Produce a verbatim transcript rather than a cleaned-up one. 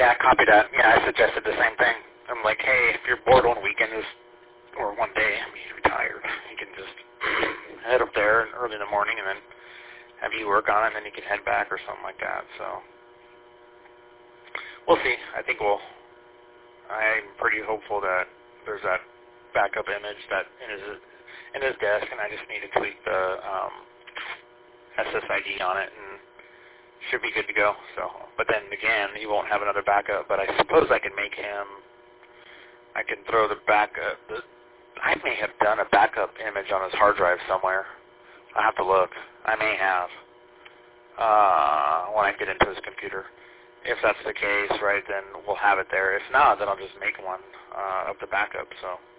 yeah, copy that. Yeah, I suggested the same thing. I'm like, hey, if you're bored one weekend is, or one day, I mean, you're retired, you can just head up there early in the morning and then have you work on it, and then you can head back or something like that. So we'll see. I think we'll. I'm pretty hopeful that there's that backup image that in his in his desk, and I just need to tweak the um, S S I D on it, and should be good to go. So, but then again, you won't have another backup. But I suppose I can make him. I can throw the backup. The, I may have done a backup image on his hard drive somewhere. I have to look. I may have uh, when I get into his computer. If that's the case, right, then we'll have it there. If not, then I'll just make one uh, of the backup. So.